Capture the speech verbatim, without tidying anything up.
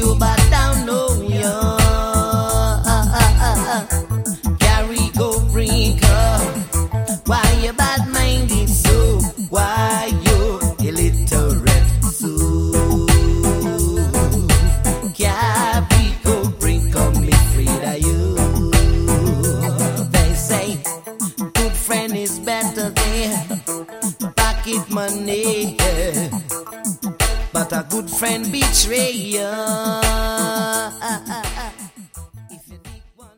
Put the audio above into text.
you, but don't know you. Carry go bring up. Why you bad minded so? Why you illiterate so? Carry go bring come me afraid of you. They say good friend is better than pocket money, but a good friend betray you.